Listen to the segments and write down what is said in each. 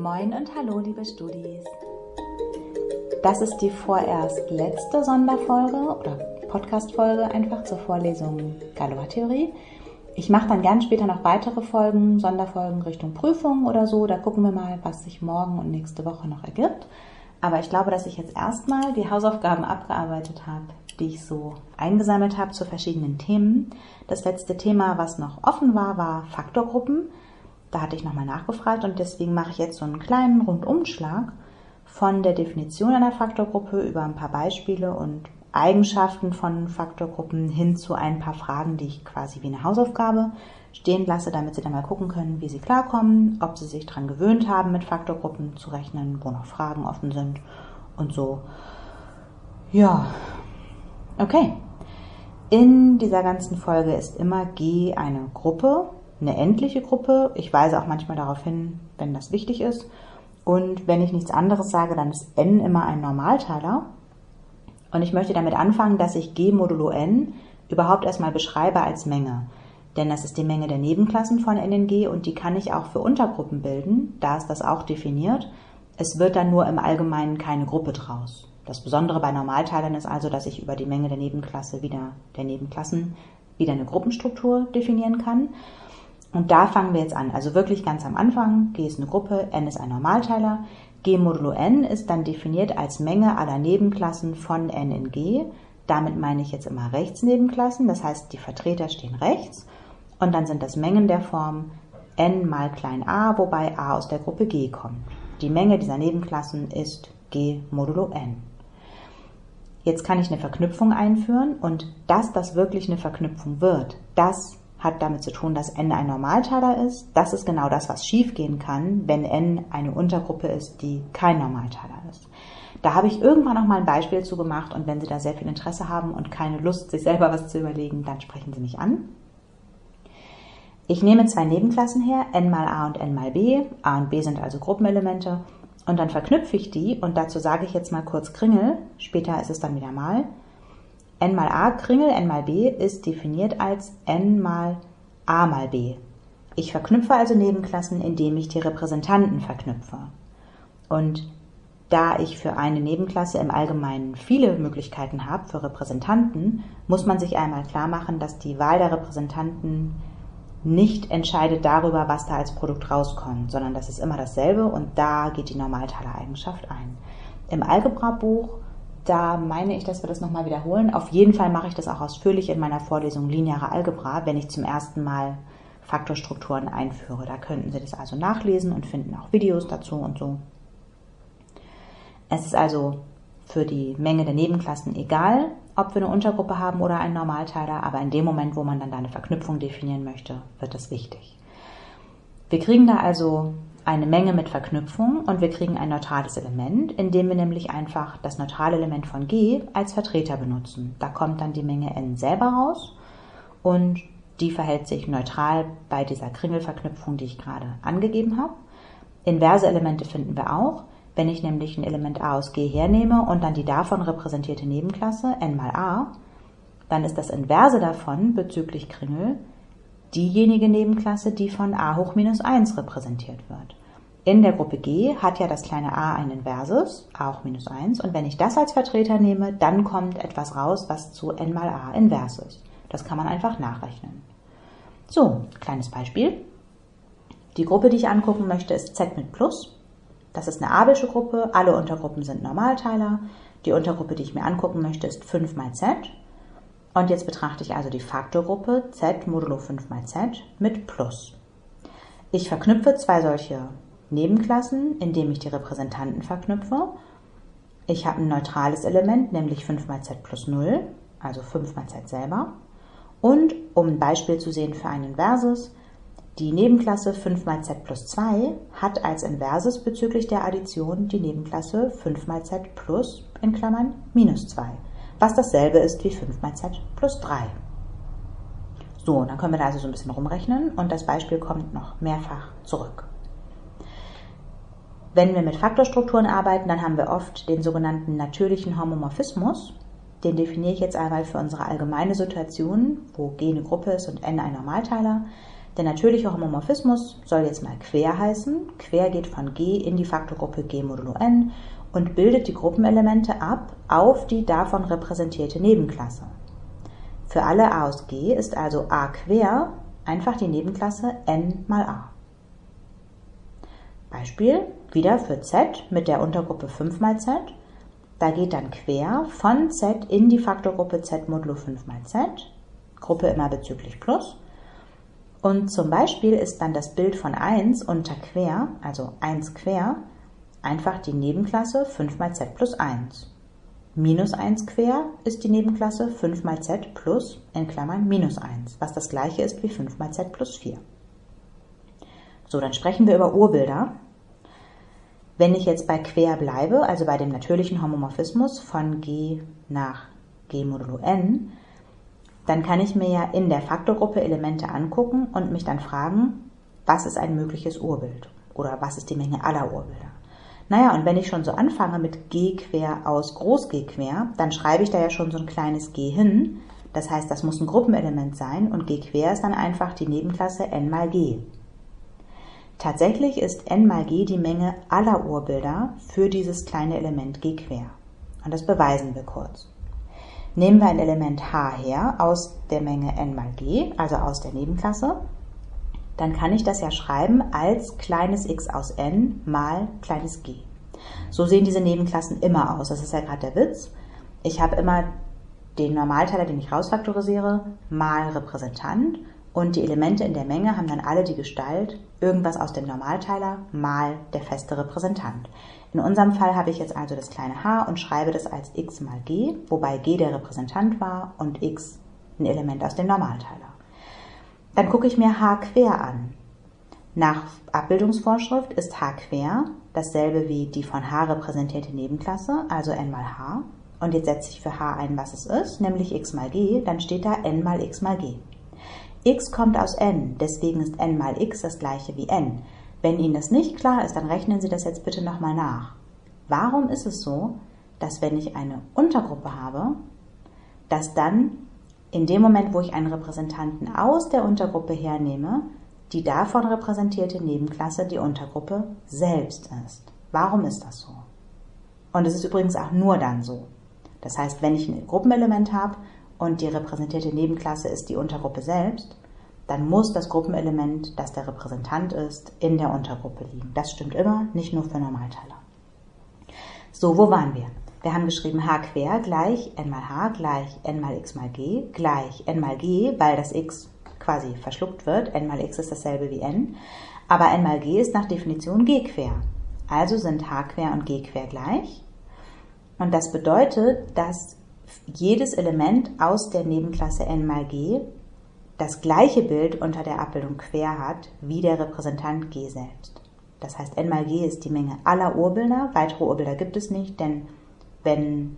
Moin und hallo, liebe Studis. Das ist die vorerst letzte Sonderfolge oder Podcast-Folge einfach zur Vorlesung Galoistheorie. Ich mache dann gern später noch weitere Folgen, Sonderfolgen Richtung Prüfung oder so. Da gucken wir mal, was sich morgen und nächste Woche noch ergibt. Aber ich glaube, dass ich jetzt erstmal die Hausaufgaben abgearbeitet habe, die ich so eingesammelt habe zu verschiedenen Themen. Das letzte Thema, was noch offen war, war Faktorgruppen. Da hatte ich nochmal nachgefragt und deswegen mache ich jetzt so einen kleinen Rundumschlag von der Definition einer Faktorgruppe über ein paar Beispiele und Eigenschaften von Faktorgruppen hin zu ein paar Fragen, die ich quasi wie eine Hausaufgabe stehen lasse, damit Sie dann mal gucken können, wie Sie klarkommen, ob Sie sich daran gewöhnt haben, mit Faktorgruppen zu rechnen, wo noch Fragen offen sind und so. Ja, okay. In dieser ganzen Folge ist immer G eine Gruppe, eine endliche Gruppe. Ich weise auch manchmal darauf hin, wenn das wichtig ist. Und wenn ich nichts anderes sage, dann ist n immer ein Normalteiler. Und ich möchte damit anfangen, dass ich G modulo n überhaupt erstmal beschreibe als Menge. Denn das ist die Menge der Nebenklassen von n in G und die kann ich auch für Untergruppen bilden. Da ist das auch definiert. Es wird dann nur im Allgemeinen keine Gruppe draus. Das Besondere bei Normalteilern ist also, dass ich über die Menge der Nebenklassen wieder eine Gruppenstruktur definieren kann. Und da fangen wir jetzt an, also wirklich ganz am Anfang. G ist eine Gruppe, n ist ein Normalteiler. G modulo n ist dann definiert als Menge aller Nebenklassen von n in G. Damit meine ich jetzt immer Rechtsnebenklassen, das heißt, die Vertreter stehen rechts. Und dann sind das Mengen der Form n mal klein a, wobei a aus der Gruppe G kommt. Die Menge dieser Nebenklassen ist G modulo n. Jetzt kann ich eine Verknüpfung einführen und dass das wirklich eine Verknüpfung wird, das hat damit zu tun, dass n ein Normalteiler ist. Das ist genau das, was schiefgehen kann, wenn n eine Untergruppe ist, die kein Normalteiler ist. Da habe ich irgendwann noch mal ein Beispiel zu gemacht und wenn Sie da sehr viel Interesse haben und keine Lust, sich selber was zu überlegen, dann sprechen Sie mich an. Ich nehme zwei Nebenklassen her, n mal a und n mal b. A und b sind also Gruppenelemente und dann verknüpfe ich die und dazu sage ich jetzt mal kurz Kringel, später ist es dann wieder mal. n mal a, Kringel n mal b ist definiert als n mal a mal b. Ich verknüpfe also Nebenklassen, indem ich die Repräsentanten verknüpfe. Und da ich für eine Nebenklasse im Allgemeinen viele Möglichkeiten habe für Repräsentanten, muss man sich einmal klar machen, dass die Wahl der Repräsentanten nicht entscheidet darüber, was da als Produkt rauskommt, sondern das ist immer dasselbe und da geht die Normalteilereigenschaft ein. Im Algebrabuch, da meine ich, dass wir das nochmal wiederholen. Auf jeden Fall mache ich das auch ausführlich in meiner Vorlesung Lineare Algebra, wenn ich zum ersten Mal Faktorstrukturen einführe. Da könnten Sie das also nachlesen und finden auch Videos dazu und so. Es ist also für die Menge der Nebenklassen egal, ob wir eine Untergruppe haben oder einen Normalteiler, aber in dem Moment, wo man dann da eine Verknüpfung definieren möchte, wird das wichtig. Wir kriegen da also eine Menge mit Verknüpfung und wir kriegen ein neutrales Element, indem wir nämlich einfach das neutrale Element von G als Vertreter benutzen. Da kommt dann die Menge n selber raus und die verhält sich neutral bei dieser Kringelverknüpfung, die ich gerade angegeben habe. Inverse Elemente finden wir auch. Wenn ich nämlich ein Element a aus G hernehme und dann die davon repräsentierte Nebenklasse n mal a, dann ist das Inverse davon bezüglich Kringel diejenige Nebenklasse, die von a hoch minus 1 repräsentiert wird. In der Gruppe G hat ja das kleine a ein Inversus, a hoch minus 1, und wenn ich das als Vertreter nehme, dann kommt etwas raus, was zu n mal a invers ist. Das kann man einfach nachrechnen. So, kleines Beispiel. Die Gruppe, die ich angucken möchte, ist Z mit Plus. Das ist eine abelsche Gruppe, alle Untergruppen sind Normalteiler. Die Untergruppe, die ich mir angucken möchte, ist 5 mal Z. Und jetzt betrachte ich also die Faktorgruppe Z modulo 5 mal Z mit Plus. Ich verknüpfe zwei solche Nebenklassen, indem ich die Repräsentanten verknüpfe. Ich habe ein neutrales Element, nämlich 5 mal Z plus 0, also 5 mal Z selber. Und um ein Beispiel zu sehen für ein Inversus, die Nebenklasse 5 mal Z plus 2 hat als Inversus bezüglich der Addition die Nebenklasse 5 mal Z plus in Klammern minus 2, was dasselbe ist wie 5 mal Z plus 3. So, dann können wir da also so ein bisschen rumrechnen und das Beispiel kommt noch mehrfach zurück. Wenn wir mit Faktorstrukturen arbeiten, dann haben wir oft den sogenannten natürlichen Homomorphismus. Den definiere ich jetzt einmal für unsere allgemeine Situation, wo G eine Gruppe ist und N ein Normalteiler. der natürliche Homomorphismus soll jetzt mal quer heißen. Quer geht von G in die Faktorgruppe G modulo n und bildet die Gruppenelemente ab auf die davon repräsentierte Nebenklasse. Für alle a aus G ist also a quer einfach die Nebenklasse n mal a. Beispiel wieder für Z mit der Untergruppe 5 mal Z. Da geht dann quer von Z in die Faktorgruppe Z modulo 5 mal Z, Gruppe immer bezüglich Plus. Und zum Beispiel ist dann das Bild von 1 unter quer, also 1 quer, einfach die Nebenklasse 5 mal Z plus 1. Minus 1 quer ist die Nebenklasse 5 mal Z plus, in Klammern, minus 1, was das gleiche ist wie 5 mal Z plus 4. So, dann sprechen wir über Urbilder. Wenn ich jetzt bei quer bleibe, also bei dem natürlichen Homomorphismus von G nach G modulo n, dann kann ich mir ja in der Faktorgruppe Elemente angucken und mich dann fragen, was ist ein mögliches Urbild oder was ist die Menge aller Urbilder. Naja, und wenn ich schon so anfange mit G quer aus Groß G quer, dann schreibe ich da ja schon so ein kleines G hin. Das heißt, das muss ein Gruppenelement sein und G quer ist dann einfach die Nebenklasse n mal G. Tatsächlich ist n mal G die Menge aller Urbilder für dieses kleine Element G quer. Und das beweisen wir kurz. Nehmen wir ein Element h her aus der Menge n mal G, also aus der Nebenklasse, dann kann ich das ja schreiben als kleines x aus n mal kleines g. So sehen diese Nebenklassen immer aus. Das ist ja gerade der Witz. Ich habe immer den Normalteiler, den ich rausfaktorisiere, mal Repräsentant und die Elemente in der Menge haben dann alle die Gestalt irgendwas aus dem Normalteiler mal der feste Repräsentant. In unserem Fall habe ich jetzt also das kleine h und schreibe das als x mal g, wobei g der Repräsentant war und x ein Element aus dem Normalteiler. Dann gucke ich mir h quer an. Nach Abbildungsvorschrift ist h quer dasselbe wie die von h repräsentierte Nebenklasse, also n mal h. Und jetzt setze ich für h ein, was es ist, nämlich x mal g, dann steht da n mal x mal g. X kommt aus n, deswegen ist n mal x das gleiche wie n. Wenn Ihnen das nicht klar ist, dann rechnen Sie das jetzt bitte nochmal nach. Warum ist es so, dass wenn ich eine Untergruppe habe, dass dann in dem Moment, wo ich einen Repräsentanten aus der Untergruppe hernehme, die davon repräsentierte Nebenklasse die Untergruppe selbst ist? Warum ist das so? Und es ist übrigens auch nur dann so. Das heißt, wenn ich ein Gruppenelement habe und die repräsentierte Nebenklasse ist die Untergruppe selbst, dann muss das Gruppenelement, das der Repräsentant ist, in der Untergruppe liegen. Das stimmt immer, nicht nur für Normalteiler. So, wo waren wir? Wir haben geschrieben h quer gleich n mal h gleich n mal x mal g gleich n mal g, weil das x quasi verschluckt wird. N mal x ist dasselbe wie n. Aber n mal g ist nach Definition g quer. Also sind h quer und g quer gleich. Und das bedeutet, dass jedes Element aus der Nebenklasse n mal g das gleiche Bild unter der Abbildung quer hat wie der Repräsentant g selbst. Das heißt, n mal g ist die Menge aller Urbilder. Weitere Urbilder gibt es nicht, denn wenn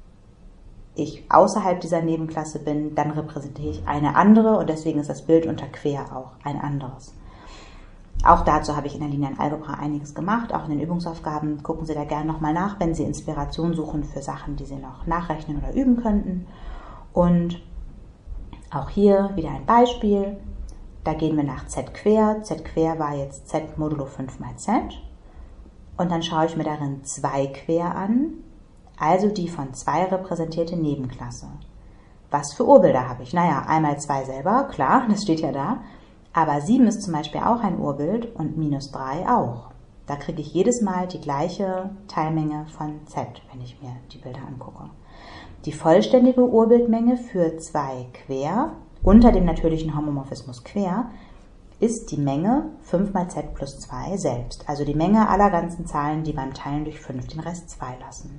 ich außerhalb dieser Nebenklasse bin, dann repräsentiere ich eine andere und deswegen ist das Bild unter quer auch ein anderes. Auch dazu habe ich in der linearen Algebra einiges gemacht, auch in den Übungsaufgaben. Gucken Sie da gerne nochmal nach, wenn Sie Inspiration suchen für Sachen, die Sie noch nachrechnen oder üben könnten. Und auch hier wieder ein Beispiel. Da gehen wir nach z quer. Z quer war jetzt z modulo 5 mal z. Und dann schaue ich mir darin 2 quer an, also die von 2 repräsentierte Nebenklasse. Was für Urbilder habe ich? Naja, einmal 2 selber, klar, das steht ja da. Aber 7 ist zum Beispiel auch ein Urbild und minus 3 auch. Da kriege ich jedes Mal die gleiche Teilmenge von z, wenn ich mir die Bilder angucke. Die vollständige Urbildmenge für 2 quer unter dem natürlichen Homomorphismus quer ist die Menge 5 mal z plus 2 selbst. Also die Menge aller ganzen Zahlen, die beim Teilen durch 5 den Rest 2 lassen.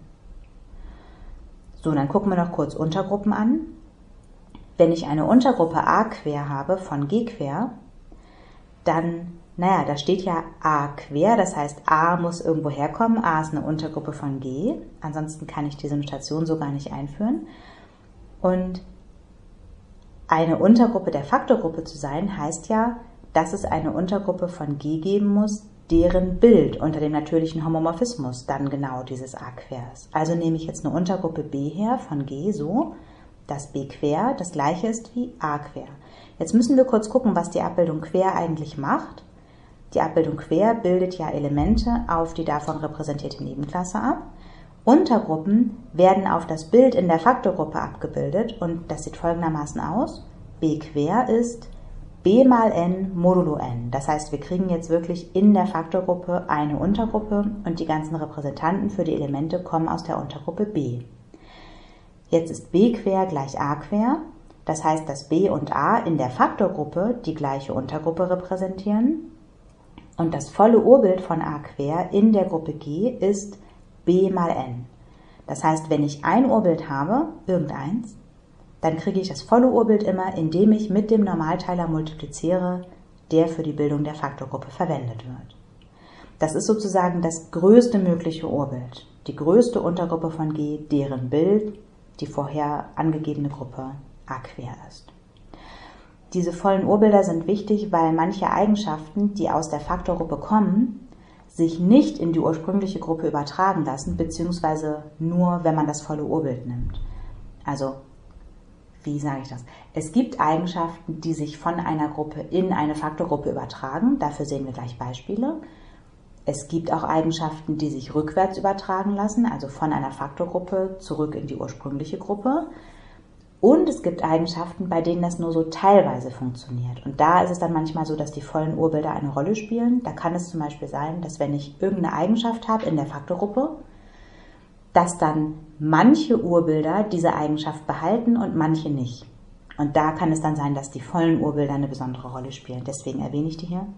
So, dann gucken wir noch kurz Untergruppen an. Wenn ich eine Untergruppe a quer habe von g quer, dann, naja, da steht ja a quer, das heißt a muss irgendwo herkommen, a ist eine Untergruppe von g, ansonsten kann ich diese Notation so gar nicht einführen. Und eine Untergruppe der Faktorgruppe zu sein, heißt ja, dass es eine Untergruppe von g geben muss, deren Bild unter dem natürlichen Homomorphismus dann genau dieses a quer ist. Also nehme ich jetzt eine Untergruppe b her von g so, dass b quer das gleiche ist wie a quer. Jetzt müssen wir kurz gucken, was die Abbildung quer eigentlich macht. Die Abbildung quer bildet ja Elemente auf die davon repräsentierte Nebenklasse ab. Untergruppen werden auf das Bild in der Faktorgruppe abgebildet und das sieht folgendermaßen aus. B quer ist b mal n modulo n. Das heißt, wir kriegen jetzt wirklich in der Faktorgruppe eine Untergruppe und die ganzen Repräsentanten für die Elemente kommen aus der Untergruppe B. Jetzt ist b quer gleich a quer. Das heißt, dass b und a in der Faktorgruppe die gleiche Untergruppe repräsentieren. Und das volle Urbild von a quer in der Gruppe G ist b mal n. Das heißt, wenn ich ein Urbild habe, irgendeins, dann kriege ich das volle Urbild immer, indem ich mit dem Normalteiler multipliziere, der für die Bildung der Faktorgruppe verwendet wird. Das ist sozusagen das größte mögliche Urbild, die größte Untergruppe von G, deren Bild die vorher angegebene Gruppe a quer ist. Diese vollen Urbilder sind wichtig, weil manche Eigenschaften, die aus der Faktorgruppe kommen, sich nicht in die ursprüngliche Gruppe übertragen lassen, beziehungsweise nur, wenn man das volle Urbild nimmt. Also, wie sage ich das? Es gibt Eigenschaften, die sich von einer Gruppe in eine Faktorgruppe übertragen. Dafür sehen wir gleich Beispiele. Es gibt auch Eigenschaften, die sich rückwärts übertragen lassen, also von einer Faktorgruppe zurück in die ursprüngliche Gruppe. Und es gibt Eigenschaften, bei denen das nur so teilweise funktioniert. Und da ist es dann manchmal so, dass die vollen Urbilder eine Rolle spielen. Da kann es zum Beispiel sein, dass wenn ich irgendeine Eigenschaft habe in der Faktorgruppe, dass dann manche Urbilder diese Eigenschaft behalten und manche nicht. Und da kann es dann sein, dass die vollen Urbilder eine besondere Rolle spielen. Deswegen erwähne ich die hier.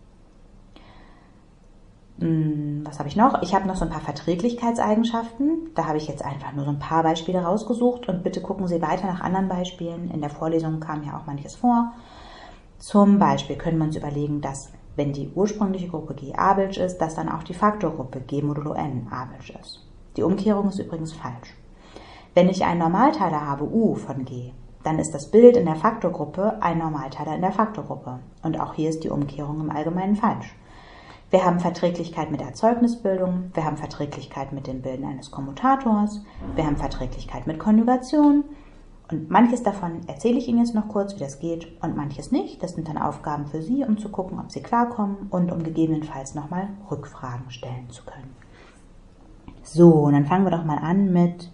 Was habe ich noch? Ich habe noch so ein paar Verträglichkeitseigenschaften. Da habe ich jetzt einfach nur so ein paar Beispiele rausgesucht und bitte gucken Sie weiter nach anderen Beispielen. In der Vorlesung kam ja auch manches vor. Zum Beispiel können wir uns überlegen, dass wenn die ursprüngliche Gruppe G abelsch ist, dass dann auch die Faktorgruppe G modulo n abelsch ist. Die Umkehrung ist übrigens falsch. Wenn ich einen Normalteiler habe, U von G, dann ist das Bild in der Faktorgruppe ein Normalteiler in der Faktorgruppe. Und auch hier ist die Umkehrung im Allgemeinen falsch. Wir haben Verträglichkeit mit Erzeugnisbildung, wir haben Verträglichkeit mit dem Bilden eines Kommutators, wir haben Verträglichkeit mit Konjugation und manches davon erzähle ich Ihnen jetzt noch kurz, wie das geht und manches nicht. Das sind dann Aufgaben für Sie, um zu gucken, ob Sie klarkommen und um gegebenenfalls nochmal Rückfragen stellen zu können. So, und dann fangen wir doch mal an mit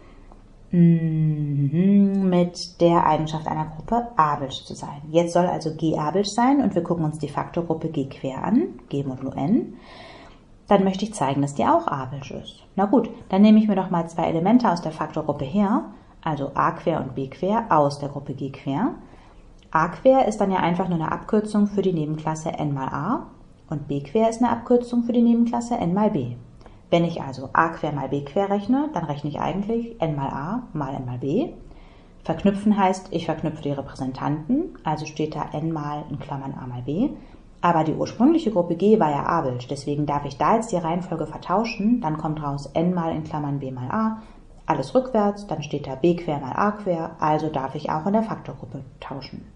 der Eigenschaft einer Gruppe abelsch zu sein. Jetzt soll also G abelsch sein und wir gucken uns die Faktorgruppe G quer an, G modulo n. Dann möchte ich zeigen, dass die auch abelsch ist. Na gut, dann nehme ich mir doch mal zwei Elemente aus der Faktorgruppe her, also a quer und b quer aus der Gruppe G quer. A quer ist dann ja einfach nur eine Abkürzung für die Nebenklasse n mal a und b quer ist eine Abkürzung für die Nebenklasse n mal b. Wenn ich also a quer mal b quer rechne, dann rechne ich eigentlich n mal a mal n mal b. Verknüpfen heißt, ich verknüpfe die Repräsentanten, also steht da n mal in Klammern a mal b. Aber die ursprüngliche Gruppe G war ja abelsch, deswegen darf ich da jetzt die Reihenfolge vertauschen, dann kommt raus n mal in Klammern b mal a, alles rückwärts, dann steht da b quer mal a quer, also darf ich auch in der Faktorgruppe tauschen.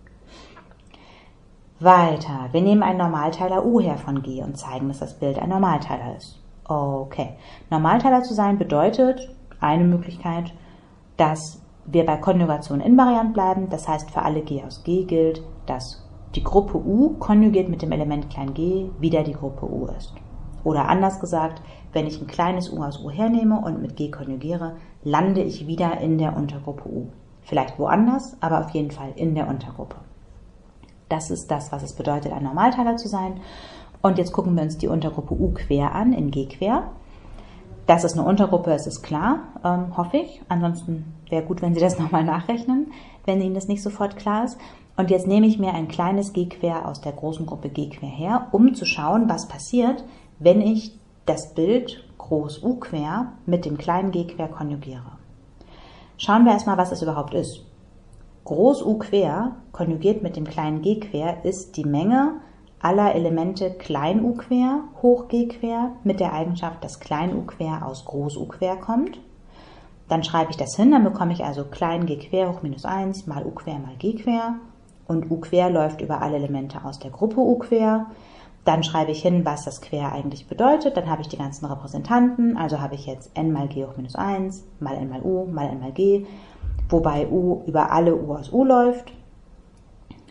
Weiter, wir nehmen einen Normalteiler U her von G und zeigen, dass das Bild ein Normalteiler ist. Okay, Normalteiler zu sein bedeutet, eine Möglichkeit, dass wir bei Konjugation invariant bleiben. Das heißt, für alle G aus G gilt, dass die Gruppe U konjugiert mit dem Element klein g wieder die Gruppe U ist. Oder anders gesagt, wenn ich ein kleines U aus U hernehme und mit G konjugiere, lande ich wieder in der Untergruppe U. Vielleicht woanders, aber auf jeden Fall in der Untergruppe. Das ist das, was es bedeutet, ein Normalteiler zu sein. Und jetzt gucken wir uns die Untergruppe U quer an, in G quer. Das ist eine Untergruppe, es ist klar, hoffe ich. Ansonsten wäre gut, wenn Sie das nochmal nachrechnen, wenn Ihnen das nicht sofort klar ist. Und jetzt nehme ich mir ein kleines G quer aus der großen Gruppe G quer her, um zu schauen, was passiert, wenn ich das Bild groß U quer mit dem kleinen G quer konjugiere. Schauen wir erstmal, was es überhaupt ist. Groß U quer konjugiert mit dem kleinen G quer ist die Menge aller Elemente klein U quer hoch G quer mit der Eigenschaft, dass klein U quer aus groß U quer kommt. Dann schreibe ich das hin, dann bekomme ich also klein G quer hoch minus 1 mal U quer mal G quer und U quer läuft über alle Elemente aus der Gruppe U quer. Dann schreibe ich hin, was das quer eigentlich bedeutet, dann habe ich die ganzen Repräsentanten, also habe ich jetzt n mal G hoch minus 1 mal n mal U mal n mal G, wobei U über alle U aus U läuft.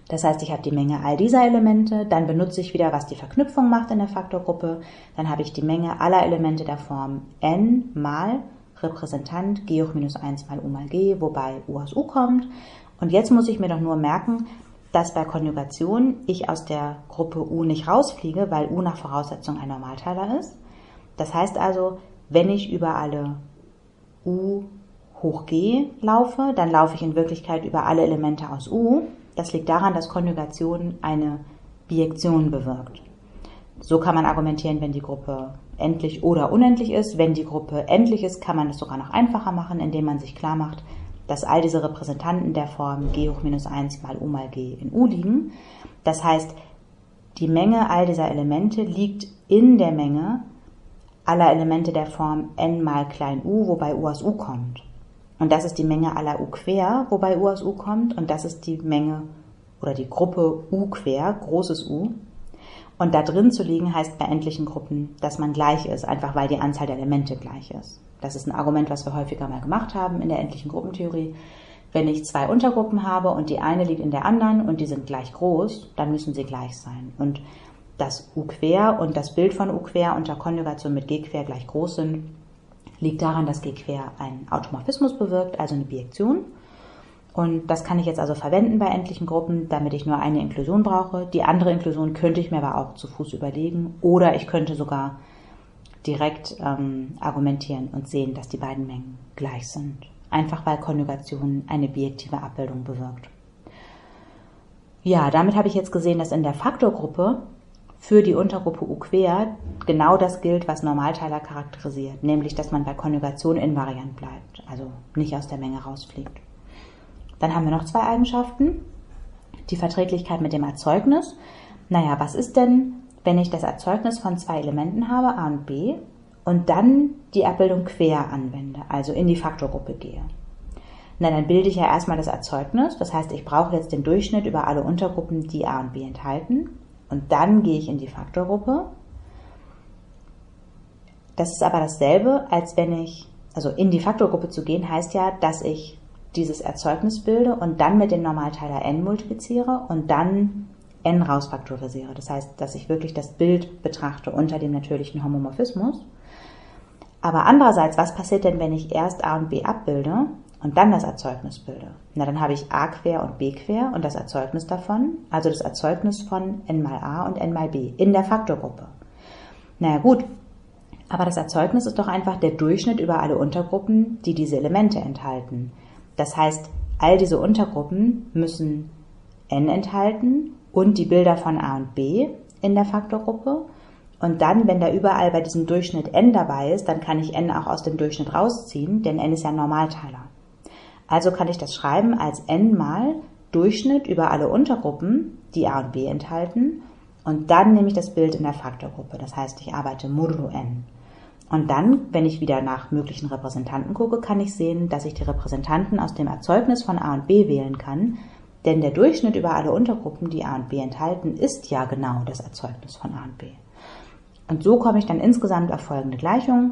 Das heißt, ich habe die Menge all dieser Elemente, dann benutze ich wieder, was die Verknüpfung macht in der Faktorgruppe, dann habe ich die Menge aller Elemente der Form n mal Repräsentant g hoch minus 1 mal u mal g, wobei u aus u kommt. Und jetzt muss ich mir doch nur merken, dass bei Konjugation ich aus der Gruppe u nicht rausfliege, weil u nach Voraussetzung ein Normalteiler ist. Das heißt also, wenn ich über alle u hoch g laufe, dann laufe ich in Wirklichkeit über alle Elemente aus u. Das liegt daran, dass Konjugation eine Bijektion bewirkt. So kann man argumentieren, wenn die Gruppe endlich oder unendlich ist. Wenn die Gruppe endlich ist, kann man es sogar noch einfacher machen, indem man sich klar macht, dass all diese Repräsentanten der Form g hoch minus 1 mal u mal g in u liegen. Das heißt, die Menge all dieser Elemente liegt in der Menge aller Elemente der Form n mal klein u, wobei u aus u kommt. Und das ist die Menge aller u quer, wobei u aus u kommt. Und das ist die Menge oder die Gruppe u quer, großes U. Und da drin zu liegen heißt bei endlichen Gruppen, dass man gleich ist, einfach weil die Anzahl der Elemente gleich ist. Das ist ein Argument, was wir häufiger mal gemacht haben in der endlichen Gruppentheorie. Wenn ich zwei Untergruppen habe und die eine liegt in der anderen und die sind gleich groß, dann müssen sie gleich sein. Und dass u quer und das Bild von u quer unter Konjugation mit g quer gleich groß sind, liegt daran, dass g quer einen Automorphismus bewirkt, also eine Bijektion. Und das kann ich jetzt also verwenden bei endlichen Gruppen, damit ich nur eine Inklusion brauche. Die andere Inklusion könnte ich mir aber auch zu Fuß überlegen oder ich könnte sogar direkt argumentieren und sehen, dass die beiden Mengen gleich sind. Einfach weil Konjugation eine bijektive Abbildung bewirkt. Ja, damit habe ich jetzt gesehen, dass in der Faktorgruppe für die Untergruppe u quer genau das gilt, was Normalteiler charakterisiert, nämlich, dass man bei Konjugation invariant bleibt, also nicht aus der Menge rausfliegt. Dann haben wir noch zwei Eigenschaften. Die Verträglichkeit mit dem Erzeugnis. Naja, was ist denn, wenn ich das Erzeugnis von zwei Elementen habe, a und b, und dann die Abbildung quer anwende, also in die Faktorgruppe gehe? Na, dann bilde ich ja erstmal das Erzeugnis, das heißt, ich brauche jetzt den Durchschnitt über alle Untergruppen, die a und b enthalten, und dann gehe ich in die Faktorgruppe. Das ist aber dasselbe, als wenn ich, also in die Faktorgruppe zu gehen, heißt ja, dass ich dieses Erzeugnis bilde und dann mit dem Normalteiler n multipliziere und dann n rausfaktorisiere. Das heißt, dass ich wirklich das Bild betrachte unter dem natürlichen Homomorphismus. Aber andererseits, was passiert denn, wenn ich erst a und b abbilde und dann das Erzeugnis bilde? Na, dann habe ich a quer und b quer und das Erzeugnis davon, also das Erzeugnis von n mal a und n mal b in der Faktorgruppe. Naja gut, aber das Erzeugnis ist doch einfach der Durchschnitt über alle Untergruppen, die diese Elemente enthalten. Das heißt, all diese Untergruppen müssen n enthalten und die Bilder von a und b in der Faktorgruppe. Und dann, wenn da überall bei diesem Durchschnitt n dabei ist, dann kann ich n auch aus dem Durchschnitt rausziehen, denn n ist ja ein Normalteiler. Also kann ich das schreiben als n mal Durchschnitt über alle Untergruppen, die a und b enthalten. Und dann nehme ich das Bild in der Faktorgruppe. Das heißt, ich arbeite modulo n. Und dann, wenn ich wieder nach möglichen Repräsentanten gucke, kann ich sehen, dass ich die Repräsentanten aus dem Erzeugnis von a und b wählen kann, denn der Durchschnitt über alle Untergruppen, die a und b enthalten, ist ja genau das Erzeugnis von a und b. Und so komme ich dann insgesamt auf folgende Gleichung.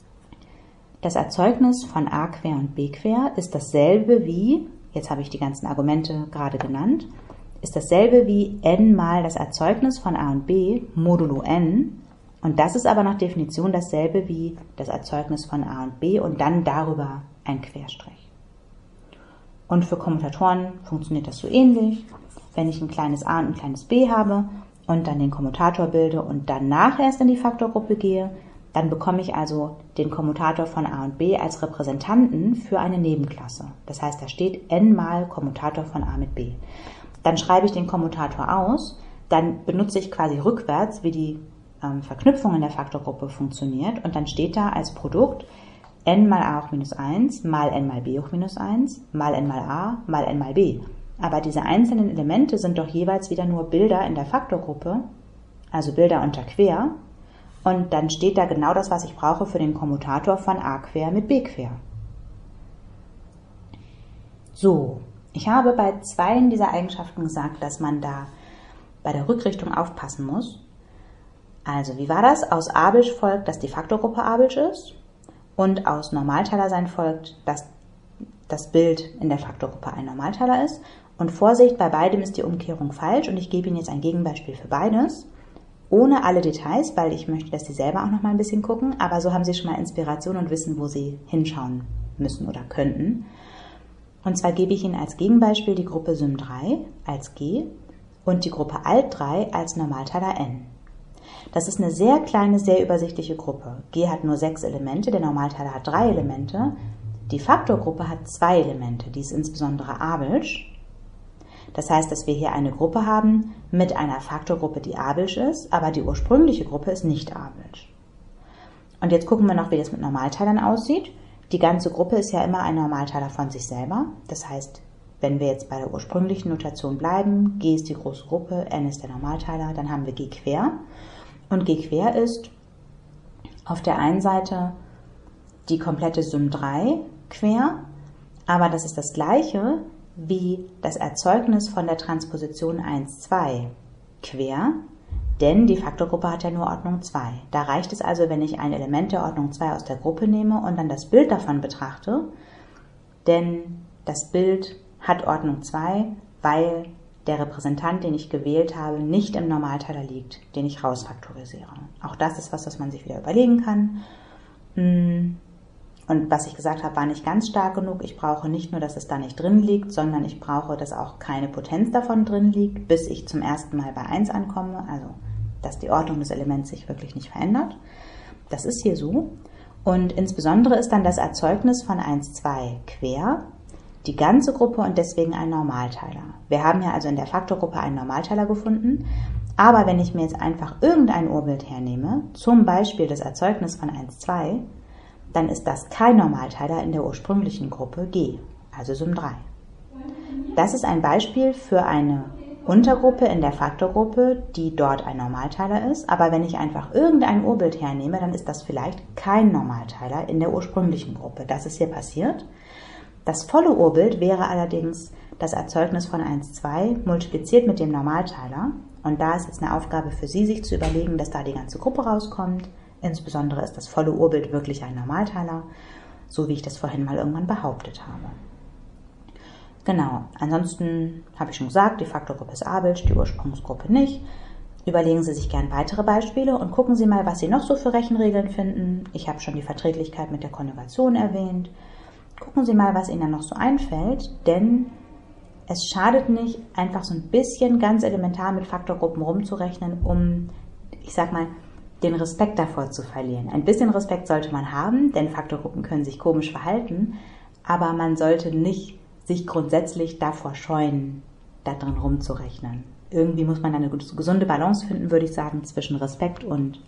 Das Erzeugnis von a quer und b quer ist dasselbe wie, jetzt habe ich die ganzen Argumente gerade genannt, ist dasselbe wie n mal das Erzeugnis von a und b modulo n. Und das ist aber nach Definition dasselbe wie das Erzeugnis von a und b und dann darüber ein Querstrich. Und für Kommutatoren funktioniert das so ähnlich. Wenn ich ein kleines a und ein kleines b habe und dann den Kommutator bilde und danach erst in die Faktorgruppe gehe, dann bekomme ich also den Kommutator von a und b als Repräsentanten für eine Nebenklasse. Das heißt, da steht n mal Kommutator von a mit b. Dann schreibe ich den Kommutator aus, dann benutze ich quasi rückwärts, wie die Verknüpfung in der Faktorgruppe funktioniert und dann steht da als Produkt n mal a hoch minus 1 mal n mal b hoch minus 1 mal n mal a mal n mal b. Aber diese einzelnen Elemente sind doch jeweils wieder nur Bilder in der Faktorgruppe, also Bilder unter quer, und dann steht da genau das, was ich brauche für den Kommutator von a quer mit b quer. So, ich habe bei zweien dieser Eigenschaften gesagt, dass man da bei der Rückrichtung aufpassen muss. Also, wie war das? Aus Abelsch folgt, dass die Faktorgruppe Abelsch ist und aus Normalteilersein folgt, dass das Bild in der Faktorgruppe ein Normalteiler ist. Und Vorsicht, bei beidem ist die Umkehrung falsch und ich gebe Ihnen jetzt ein Gegenbeispiel für beides. Ohne alle Details, weil ich möchte, dass Sie selber auch noch mal ein bisschen gucken, aber so haben Sie schon mal Inspiration und wissen, wo Sie hinschauen müssen oder könnten. Und zwar gebe ich Ihnen als Gegenbeispiel die Gruppe Sym 3 als G und die Gruppe Alt 3 als Normalteiler N. Das ist eine sehr kleine, sehr übersichtliche Gruppe. G hat nur 6 Elemente, der Normalteiler hat 3 Elemente. Die Faktorgruppe hat 2 Elemente, die ist insbesondere abelsch. Das heißt, dass wir hier eine Gruppe haben mit einer Faktorgruppe, die abelsch ist, aber die ursprüngliche Gruppe ist nicht abelsch. Und jetzt gucken wir noch, wie das mit Normalteilern aussieht. Die ganze Gruppe ist ja immer ein Normalteiler von sich selber. Das heißt, wenn wir jetzt bei der ursprünglichen Notation bleiben, G ist die große Gruppe, N ist der Normalteiler, dann haben wir G quer. Und G quer ist auf der einen Seite die komplette Sym 3 quer, aber das ist das gleiche wie das Erzeugnis von der Transposition 1, 2 quer, denn die Faktorgruppe hat ja nur Ordnung 2. Da reicht es also, wenn ich ein Element der Ordnung 2 aus der Gruppe nehme und dann das Bild davon betrachte, denn das Bild hat Ordnung 2, weil der Repräsentant, den ich gewählt habe, nicht im Normalteiler liegt, den ich rausfaktorisiere. Auch das ist was man sich wieder überlegen kann. Und was ich gesagt habe, war nicht ganz stark genug. Ich brauche nicht nur, dass es da nicht drin liegt, sondern ich brauche, dass auch keine Potenz davon drin liegt, bis ich zum ersten Mal bei 1 ankomme, also dass die Ordnung des Elements sich wirklich nicht verändert. Das ist hier so. Und insbesondere ist dann das Erzeugnis von 1, 2 quer, die ganze Gruppe und deswegen ein Normalteiler. Wir haben ja also in der Faktorgruppe einen Normalteiler gefunden, aber wenn ich mir jetzt einfach irgendein Urbild hernehme, zum Beispiel das Erzeugnis von 1, 2, dann ist das kein Normalteiler in der ursprünglichen Gruppe G, also Sym 3. Das ist ein Beispiel für eine Untergruppe in der Faktorgruppe, die dort ein Normalteiler ist, aber wenn ich einfach irgendein Urbild hernehme, dann ist das vielleicht kein Normalteiler in der ursprünglichen Gruppe. Das ist hier passiert. Das volle Urbild wäre allerdings das Erzeugnis von 1, 2 multipliziert mit dem Normalteiler. Und da ist jetzt eine Aufgabe für Sie, sich zu überlegen, dass da die ganze Gruppe rauskommt. Insbesondere ist das volle Urbild wirklich ein Normalteiler, so wie ich das vorhin mal irgendwann behauptet habe. Genau, ansonsten habe ich schon gesagt, die Faktorgruppe ist abelsch, die Ursprungsgruppe nicht. Überlegen Sie sich gern weitere Beispiele und gucken Sie mal, was Sie noch so für Rechenregeln finden. Ich habe schon die Verträglichkeit mit der Konjugation erwähnt. Gucken Sie mal, was Ihnen dann noch so einfällt, denn es schadet nicht, einfach so ein bisschen ganz elementar mit Faktorgruppen rumzurechnen, um, ich sag mal, den Respekt davor zu verlieren. Ein bisschen Respekt sollte man haben, denn Faktorgruppen können sich komisch verhalten, aber man sollte nicht sich grundsätzlich davor scheuen, da drin rumzurechnen. Irgendwie muss man eine gesunde Balance finden, würde ich sagen, zwischen Respekt und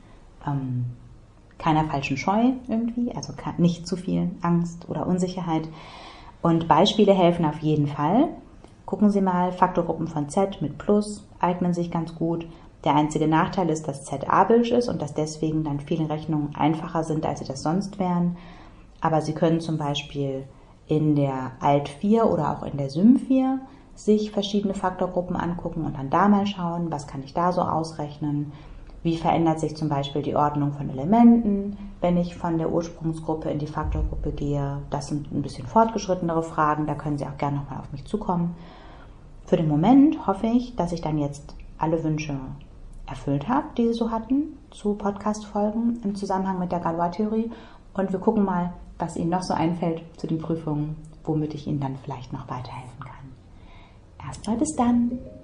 keiner falschen Scheu irgendwie, also nicht zu viel Angst oder Unsicherheit. Und Beispiele helfen auf jeden Fall. Gucken Sie mal, Faktorgruppen von Z mit Plus eignen sich ganz gut. Der einzige Nachteil ist, dass Z abelsch ist und dass deswegen dann viele Rechnungen einfacher sind, als sie das sonst wären. Aber Sie können zum Beispiel in der Alt 4 oder auch in der Sym 4 sich verschiedene Faktorgruppen angucken und dann da mal schauen, was kann ich da so ausrechnen. Wie verändert sich zum Beispiel die Ordnung von Elementen, wenn ich von der Ursprungsgruppe in die Faktorgruppe gehe? Das sind ein bisschen fortgeschrittenere Fragen, da können Sie auch gerne nochmal auf mich zukommen. Für den Moment hoffe ich, dass ich dann jetzt alle Wünsche erfüllt habe, die Sie so hatten, zu Podcast-Folgen im Zusammenhang mit der Galois-Theorie. Und wir gucken mal, was Ihnen noch so einfällt zu den Prüfungen, womit ich Ihnen dann vielleicht noch weiterhelfen kann. Erstmal bis dann!